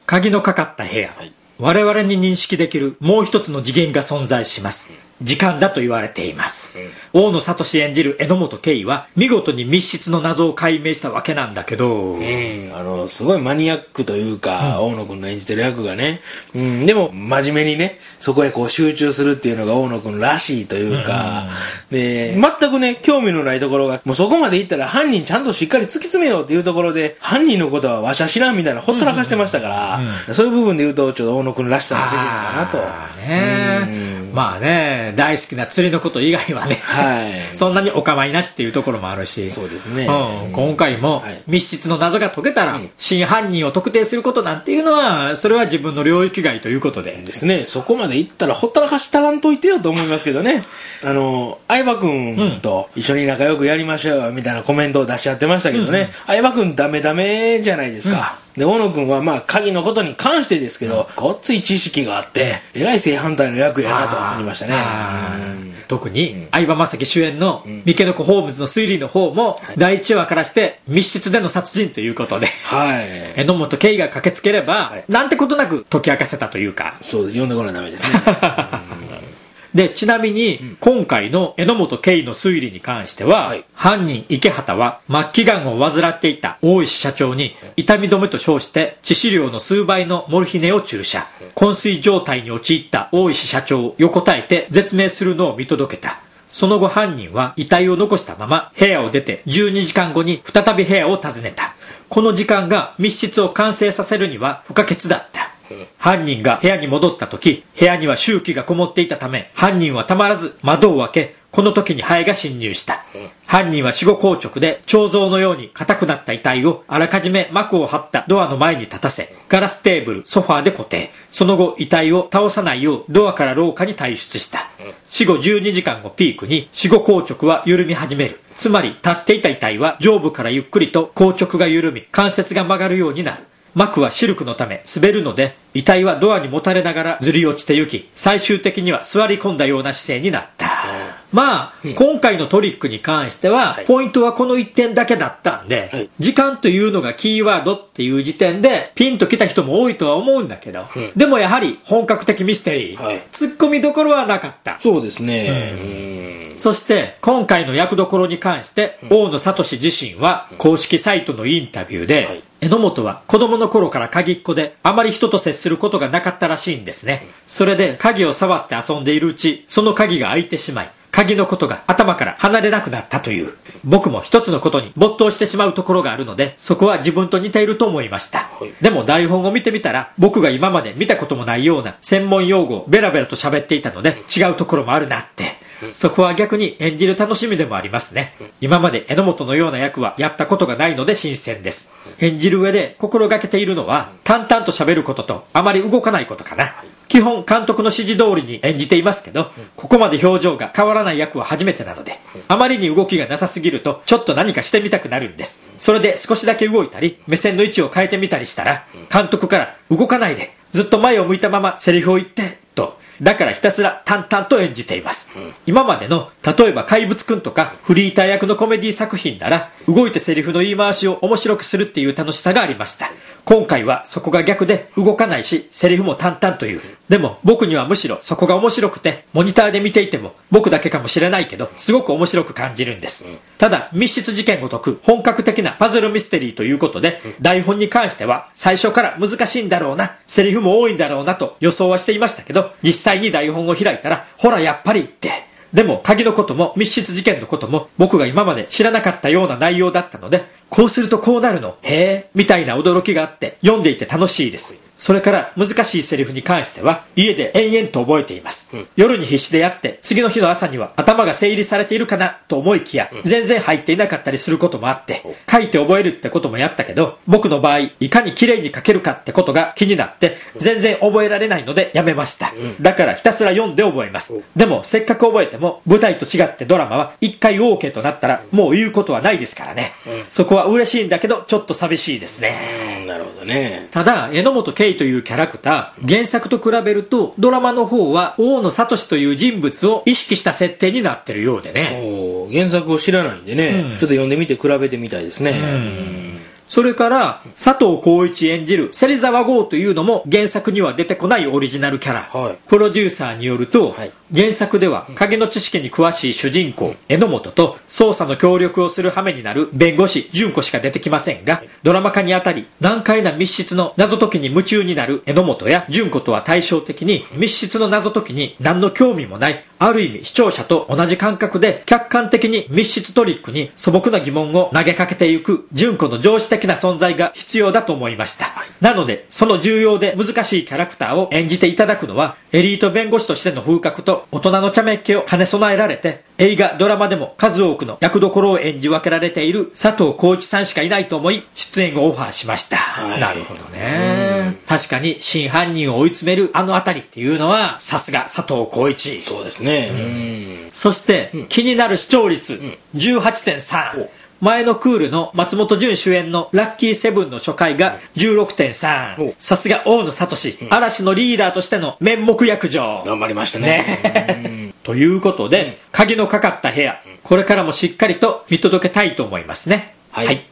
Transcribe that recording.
鍵のかかった部屋、我々に認識できるもう一つの次元が存在します。時間だと言われています。大野智演じる榎本圭は見事に密室の謎を解明したわけなんだけど、 すごいマニアックというか、大野くんの演じてる役がね、でも真面目にねそこへこう集中するっていうのが大野くんらしいというか、で全くね興味のないところがもうそこまでいったら犯人ちゃんとしっかり突き詰めようっていうところで、犯人のことはわしゃ知らんみたいなほったらかしてましたから、そういう部分で言うとちょっと大野くんらしさが出てるのかなと。 まあね、大好きな釣りのこと以外はね、そんなにお構いなしっていうところもあるし、 そうですね、 今回も密室の謎が解けたら、真犯人を特定することなんていうのはそれは自分の領域外ということでですね、そこまでいったらほったらかしたらんといてよと思いますけどね。相葉君と一緒に仲良くやりましょうよみたいなコメントを出し合ってましたけどね、相葉君ダメダメじゃないですか、で大野君はまあ鍵のことに関してですけど、ごっつい知識があってえらい正反対の役やなと思いましたね。 特に相葉雅紀主演の三毛の子ホームズの推理の方も第1話からして密室での殺人ということで、榎本圭が駆けつければなんてことなく解き明かせたというか、 そうです、読んでこないとダメですね。 でちなみに今回の榎本圭の推理に関しては、犯人池畑は末期がんを患っていた大石社長に痛み止めと称して致死量の数倍のモルヒネを注射、昏睡状態に陥った大石社長を横たえて絶命するのを見届けた。その後犯人は遺体を残したまま部屋を出て12時間後に再び部屋を訪ねた。この時間が密室を完成させるには不可欠だった。犯人が部屋に戻った時、部屋には臭気がこもっていたため、犯人はたまらず窓を開け、この時にハエが侵入した。犯人は死後硬直で彫像のように硬くなった遺体をあらかじめ膜を張ったドアの前に立たせ、ガラステーブル、ソファーで固定。その後遺体を倒さないようドアから廊下に退出した。死後12時間をピークに死後硬直は緩み始める。つまり立っていた遺体は上部からゆっくりと硬直が緩み、関節が曲がるようになる。膜はシルクのため滑るので、遺体はドアにもたれながらずり落ちてゆき、最終的には座り込んだような姿勢になった。まあ、今回のトリックに関しては、ポイントはこの1点だけだったんで、時間というのがキーワードっていう時点でピンときた人も多いとは思うんだけど、でもやはり本格的ミステリー、突っ込みどころはなかった。 そうですね。 そして今回の役どころに関して大野智自身は公式サイトのインタビューで、榎本は子供の頃から鍵っ子であまり人と接することがなかったらしいんですね。それで鍵を触って遊んでいるうち、その鍵が開いてしまい、鍵のことが頭から離れなくなったという。僕も一つのことに没頭してしまうところがあるので、そこは自分と似ていると思いました。でも台本を見てみたら、僕が今まで見たこともないような専門用語をベラベラと喋っていたので、違うところもあるなって。そこは逆に演じる楽しみでもありますね。今まで榎本のような役はやったことがないので新鮮です。演じる上で心がけているのは、淡々と喋ることとあまり動かないことかな。基本監督の指示通りに演じていますけど、ここまで表情が変わらない役は初めてなので、あまりに動きがなさすぎるとちょっと何かしてみたくなるんです。それで少しだけ動いたり目線の位置を変えてみたりしたら、監督から動かないでずっと前を向いたままセリフを言ってと、だからひたすら淡々と演じています。今までの例えば怪物くんとかフリーター役のコメディ作品なら、動いてセリフの言い回しを面白くするっていう楽しさがありました。今回はそこが逆で動かないし、セリフも淡々という。でも僕にはむしろそこが面白くて、モニターで見ていても僕だけかもしれないけどすごく面白く感じるんです。ただ密室事件を解く本格的なパズルミステリーということで、台本に関しては最初から難しいんだろうな、セリフも多いんだろうなと予想はしていましたけど、実際に台本を開いたらほらやっぱりって。でも鍵のことも密室事件のことも僕が今まで知らなかったような内容だったので、こうするとこうなるの、へーみたいな驚きがあって読んでいて楽しいです。それから難しいセリフに関しては家で延々と覚えています。夜に必死でやって次の日の朝には頭が整理されているかなと思いきや、全然入っていなかったりすることもあって、書いて覚えるってこともやったけど、僕の場合いかに綺麗に書けるかってことが気になって全然覚えられないのでやめました。だからひたすら読んで覚えます。でもせっかく覚えても舞台と違ってドラマは一回 OK となったらもう言うことはないですからね。そこは嬉しいんだけどちょっと寂しいですね。 なるほどね。 ただ榎本圭というキャラクター、原作と比べるとドラマの方は大野智という人物を意識した設定になってるようでね。 原作を知らないんでね、ちょっと読んでみて比べてみたいですね。 それから佐藤浩市演じる芹沢剛というのも原作には出てこないオリジナルキャラ、 はい、 プロデューサーによると、 はい、 原作では影の知識に詳しい主人公、榎本と捜査の協力をする羽目になる弁護士純子しか出てきませんが、ドラマ化にあたり難解な密室の謎解きに夢中になる榎本や純子とは対照的に密室の謎解きに何の興味もない、ある意味視聴者と同じ感覚で客観的に密室トリックに素朴な疑問を投げかけていく純子の上司的な存在が必要だと思いました。なのでその重要で難しいキャラクターを演じていただくのはエリート弁護士としての風格と大人の茶目っ気を兼ね備えられて、映画ドラマでも数多くの役どころを演じ分けられている佐藤浩市さんしかいないと思い出演をオファーしました。なるほどね。確かに真犯人を追い詰めるあのあたりっていうのはさすが佐藤浩市。 そうですね。 そして、気になる視聴率、18.3。前のクールの松本潤主演のラッキーセブンの初回が 16.3。さすが大野聡、嵐のリーダーとしての面目躍上。 頑張りましたね。 ということで、鍵のかかった部屋、これからもしっかりと見届けたいと思いますね。はい。